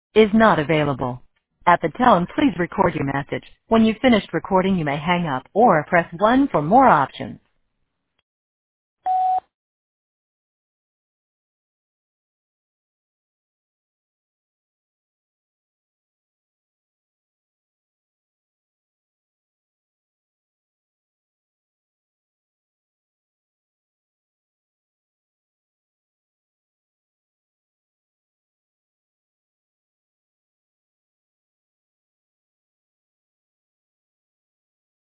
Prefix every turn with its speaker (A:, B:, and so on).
A: is not available. At the tone, please record your message. When you've finished recording, you may hang up or press 1 for more options.